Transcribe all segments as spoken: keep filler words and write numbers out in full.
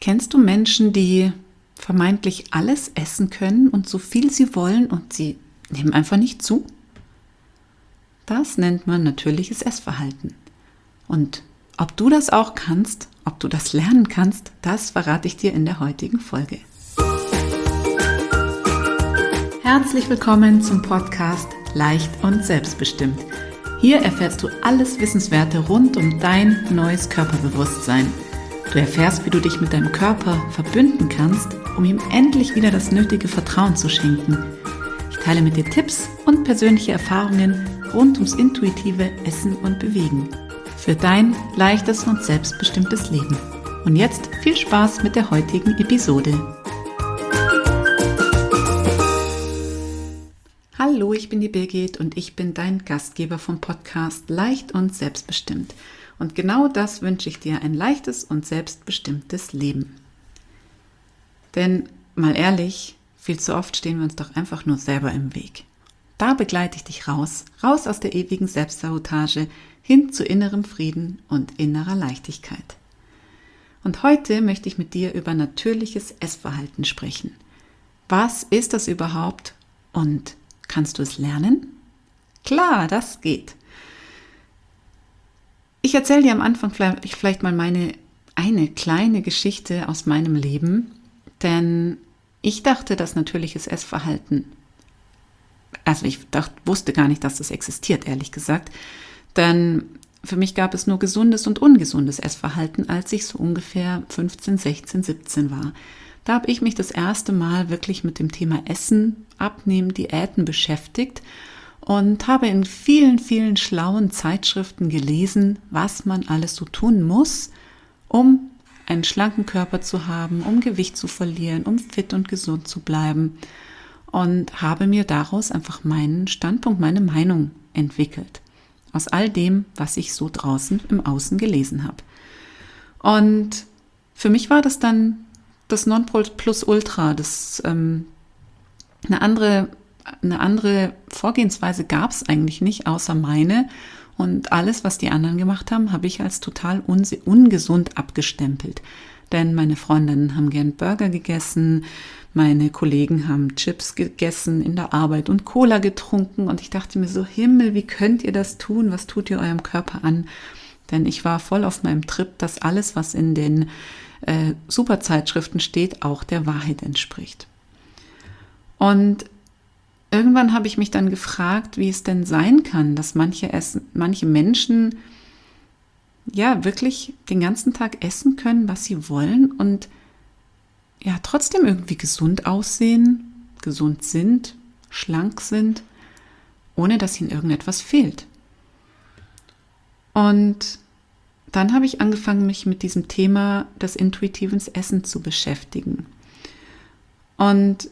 Kennst du Menschen, die vermeintlich alles essen können und so viel sie wollen und sie nehmen einfach nicht zu? Das nennt man natürliches Essverhalten. Und ob du das auch kannst, ob du das lernen kannst, das verrate ich dir in der heutigen Folge. Herzlich willkommen zum Podcast Leicht und Selbstbestimmt. Hier erfährst du alles Wissenswerte rund um dein neues Körperbewusstsein. Du erfährst, wie du dich mit deinem Körper verbünden kannst, um ihm endlich wieder das nötige Vertrauen zu schenken. Ich teile mit dir Tipps und persönliche Erfahrungen rund ums intuitive Essen und Bewegen. Für dein leichtes und selbstbestimmtes Leben. Und jetzt viel Spaß mit der heutigen Episode. Hallo, ich bin die Birgit und ich bin dein Gastgeber vom Podcast Leicht und Selbstbestimmt. Und genau das wünsche ich dir, ein leichtes und selbstbestimmtes Leben. Denn, mal ehrlich, viel zu oft stehen wir uns doch einfach nur selber im Weg. Da begleite ich dich raus, raus aus der ewigen Selbstsabotage, hin zu innerem Frieden und innerer Leichtigkeit. Und heute möchte ich mit dir über natürliches Essverhalten sprechen. Was ist das überhaupt und kannst du es lernen? Klar, das geht. Ich erzähle dir am Anfang vielleicht, vielleicht mal meine eine kleine Geschichte aus meinem Leben, denn ich dachte, dass natürliches Essverhalten, also ich dachte, wusste gar nicht, dass das existiert, ehrlich gesagt, denn für mich gab es nur gesundes und ungesundes Essverhalten, als ich so ungefähr fünfzehn, sechzehn, siebzehn war. Da habe ich mich das erste Mal wirklich mit dem Thema Essen, Abnehmen, Diäten beschäftigt und habe in vielen, vielen schlauen Zeitschriften gelesen, was man alles so tun muss, um einen schlanken Körper zu haben, um Gewicht zu verlieren, um fit und gesund zu bleiben und habe mir daraus einfach meinen Standpunkt, meine Meinung entwickelt. Aus all dem, was ich so draußen im Außen gelesen habe. Und für mich war das dann das Nonplusultra, das ähm, eine andere Eine andere Vorgehensweise gab es eigentlich nicht, außer meine. Und alles, was die anderen gemacht haben, habe ich als total ungesund abgestempelt. Denn meine Freundinnen haben gern Burger gegessen, meine Kollegen haben Chips gegessen in der Arbeit und Cola getrunken. Und ich dachte mir so, Himmel, wie könnt ihr das tun? Was tut ihr eurem Körper an? Denn ich war voll auf meinem Trip, dass alles, was in den äh, Superzeitschriften steht, auch der Wahrheit entspricht. Und irgendwann habe ich mich dann gefragt, wie es denn sein kann, dass manche, essen, manche Menschen ja wirklich den ganzen Tag essen können, was sie wollen und ja trotzdem irgendwie gesund aussehen, gesund sind, schlank sind, ohne dass ihnen irgendetwas fehlt. Und dann habe ich angefangen, mich mit diesem Thema des intuitiven Essens zu beschäftigen. Und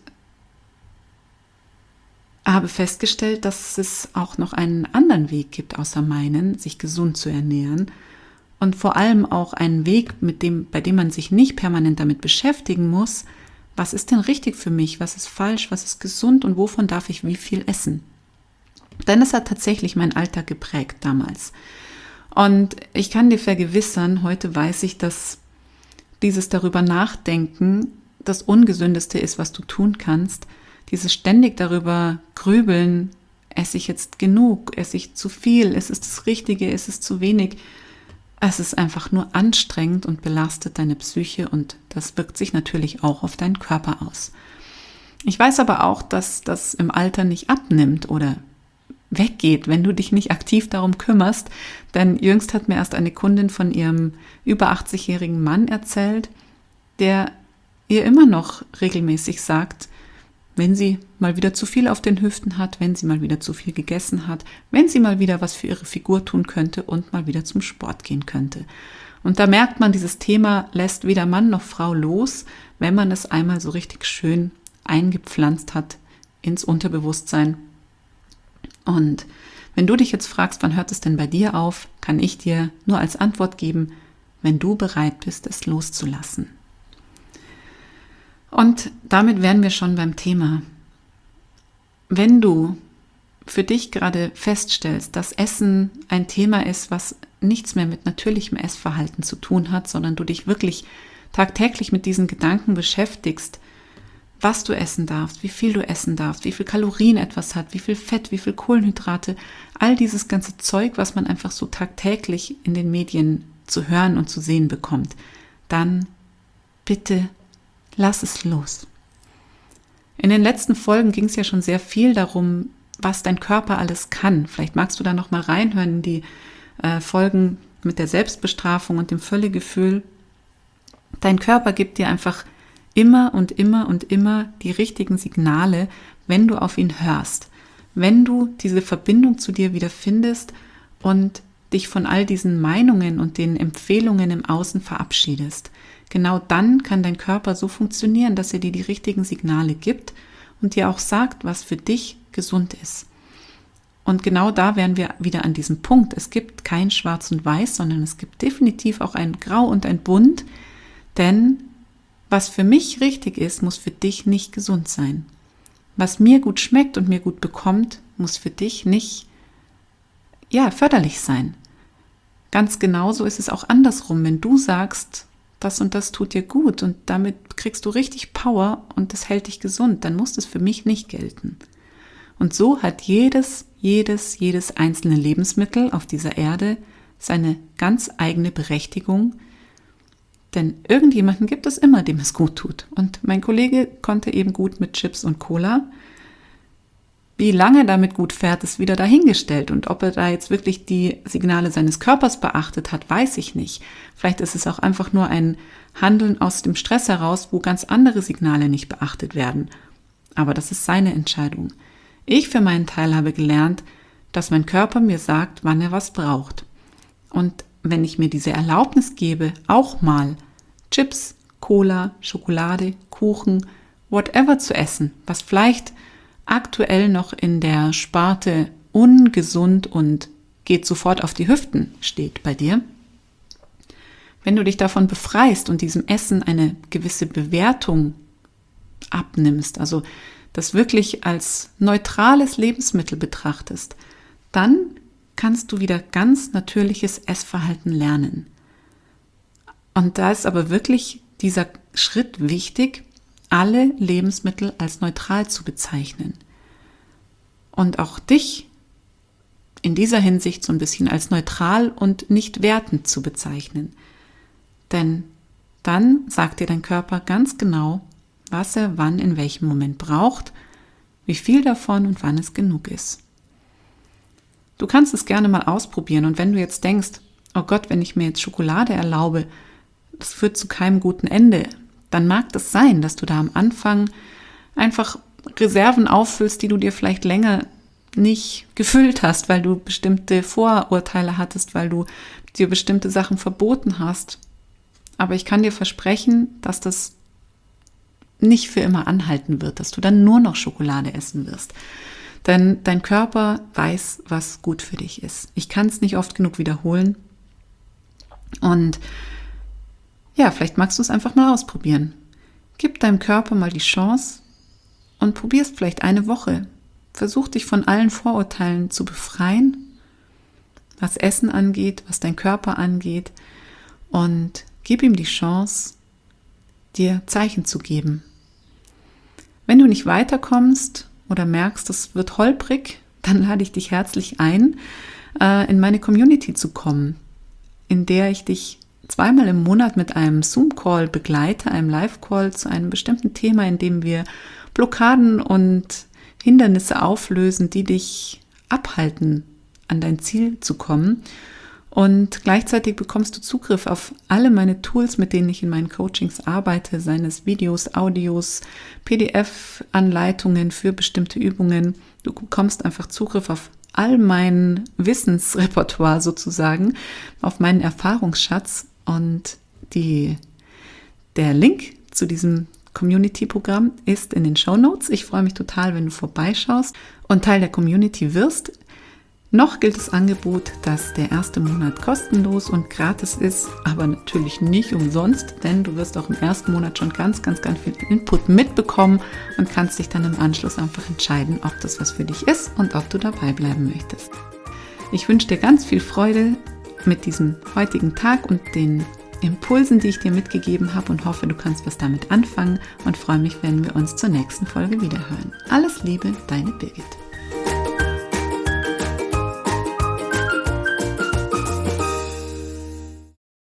habe festgestellt, dass es auch noch einen anderen Weg gibt, außer meinen, sich gesund zu ernähren und vor allem auch einen Weg, mit dem, bei dem man sich nicht permanent damit beschäftigen muss, was ist denn richtig für mich, was ist falsch, was ist gesund und wovon darf ich wie viel essen. Denn es hat tatsächlich meinen Alltag geprägt damals. Und ich kann dir vergewissern, heute weiß ich, dass dieses darüber nachdenken das Ungesündeste ist, was du tun kannst. Dieses ständig darüber grübeln, esse ich jetzt genug, esse ich zu viel, ist es das Richtige, ist es zu wenig. Es ist einfach nur anstrengend und belastet deine Psyche und das wirkt sich natürlich auch auf deinen Körper aus. Ich weiß aber auch, dass das im Alter nicht abnimmt oder weggeht, wenn du dich nicht aktiv darum kümmerst. Denn jüngst hat mir erst eine Kundin von ihrem über achtzig-jährigen Mann erzählt, der ihr immer noch regelmäßig sagt, wenn sie mal wieder zu viel auf den Hüften hat, wenn sie mal wieder zu viel gegessen hat, wenn sie mal wieder was für ihre Figur tun könnte und mal wieder zum Sport gehen könnte. Und da merkt man, dieses Thema lässt weder Mann noch Frau los, wenn man es einmal so richtig schön eingepflanzt hat ins Unterbewusstsein. Und wenn du dich jetzt fragst, wann hört es denn bei dir auf, kann ich dir nur als Antwort geben, wenn du bereit bist, es loszulassen. Und damit wären wir schon beim Thema. Wenn du für dich gerade feststellst, dass Essen ein Thema ist, was nichts mehr mit natürlichem Essverhalten zu tun hat, sondern du dich wirklich tagtäglich mit diesen Gedanken beschäftigst, was du essen darfst, wie viel du essen darfst, wie viel Kalorien etwas hat, wie viel Fett, wie viel Kohlenhydrate, all dieses ganze Zeug, was man einfach so tagtäglich in den Medien zu hören und zu sehen bekommt, dann bitte lass es los. In den letzten Folgen ging es ja schon sehr viel darum, was dein Körper alles kann. Vielleicht magst du da noch mal reinhören in die äh, Folgen mit der Selbstbestrafung und dem Völlegefühl. Dein Körper gibt dir einfach immer und immer und immer die richtigen Signale, wenn du auf ihn hörst, wenn du diese Verbindung zu dir wieder findest und dich von all diesen Meinungen und den Empfehlungen im Außen verabschiedest. Genau dann kann dein Körper so funktionieren, dass er dir die richtigen Signale gibt und dir auch sagt, was für dich gesund ist. Und genau da wären wir wieder an diesem Punkt. Es gibt kein Schwarz und Weiß, sondern es gibt definitiv auch ein Grau und ein Bunt, denn was für mich richtig ist, muss für dich nicht gesund sein. Was mir gut schmeckt und mir gut bekommt, muss für dich nicht, ja, förderlich sein. Ganz genauso ist es auch andersrum, wenn du sagst, das und das tut dir gut und damit kriegst du richtig Power und das hält dich gesund, dann muss das für mich nicht gelten. Und so hat jedes, jedes, jedes einzelne Lebensmittel auf dieser Erde seine ganz eigene Berechtigung. Denn irgendjemanden gibt es immer, dem es gut tut. Und mein Kollege konnte eben gut mit Chips und Cola. Wie lange er damit gut fährt, ist wieder dahingestellt. Und ob er da jetzt wirklich die Signale seines Körpers beachtet hat, weiß ich nicht. Vielleicht ist es auch einfach nur ein Handeln aus dem Stress heraus, wo ganz andere Signale nicht beachtet werden. Aber das ist seine Entscheidung. Ich für meinen Teil habe gelernt, dass mein Körper mir sagt, wann er was braucht. Und wenn ich mir diese Erlaubnis gebe, auch mal Chips, Cola, Schokolade, Kuchen, whatever zu essen, was vielleicht aktuell noch in der Sparte ungesund und geht sofort auf die Hüften steht bei dir, wenn du dich davon befreist und diesem Essen eine gewisse Bewertung abnimmst, also das wirklich als neutrales Lebensmittel betrachtest, dann kannst du wieder ganz natürliches Essverhalten lernen. Und da ist aber wirklich dieser Schritt wichtig, alle Lebensmittel als neutral zu bezeichnen. Und auch dich in dieser Hinsicht so ein bisschen als neutral und nicht wertend zu bezeichnen. Denn dann sagt dir dein Körper ganz genau, was er wann in welchem Moment braucht, wie viel davon und wann es genug ist. Du kannst es gerne mal ausprobieren und wenn du jetzt denkst, oh Gott, wenn ich mir jetzt Schokolade erlaube, das führt zu keinem guten Ende, dann mag das sein, dass du da am Anfang einfach Reserven auffüllst, die du dir vielleicht länger nicht gefüllt hast, weil du bestimmte Vorurteile hattest, weil du dir bestimmte Sachen verboten hast. Aber ich kann dir versprechen, dass das nicht für immer anhalten wird, dass du dann nur noch Schokolade essen wirst. Denn dein Körper weiß, was gut für dich ist. Ich kann es nicht oft genug wiederholen. Und ja, vielleicht magst du es einfach mal ausprobieren. Gib deinem Körper mal die Chance und probier es vielleicht eine Woche. Versuch dich von allen Vorurteilen zu befreien, was Essen angeht, was dein Körper angeht und gib ihm die Chance, dir Zeichen zu geben. Wenn du nicht weiterkommst oder merkst, es wird holprig, dann lade ich dich herzlich ein, in meine Community zu kommen, in der ich dich zweimal im Monat mit einem Zoom-Call begleite, einem Live-Call zu einem bestimmten Thema, in dem wir Blockaden und Hindernisse auflösen, die dich abhalten, an dein Ziel zu kommen. Und gleichzeitig bekommst du Zugriff auf alle meine Tools, mit denen ich in meinen Coachings arbeite, seien es Videos, Audios, P D F-Anleitungen für bestimmte Übungen. Du bekommst einfach Zugriff auf all mein Wissensrepertoire sozusagen, auf meinen Erfahrungsschatz. Und die, der Link zu diesem Community-Programm ist in den Shownotes. Ich freue mich total, wenn du vorbeischaust und Teil der Community wirst. Noch gilt das Angebot, dass der erste Monat kostenlos und gratis ist, aber natürlich nicht umsonst, denn du wirst auch im ersten Monat schon ganz, ganz, ganz viel Input mitbekommen und kannst dich dann im Anschluss einfach entscheiden, ob das was für dich ist und ob du dabei bleiben möchtest. Ich wünsche dir ganz viel Freude mit diesem heutigen Tag und den Impulsen, die ich dir mitgegeben habe und hoffe, du kannst was damit anfangen und freue mich, wenn wir uns zur nächsten Folge wiederhören. Alles Liebe, deine Birgit.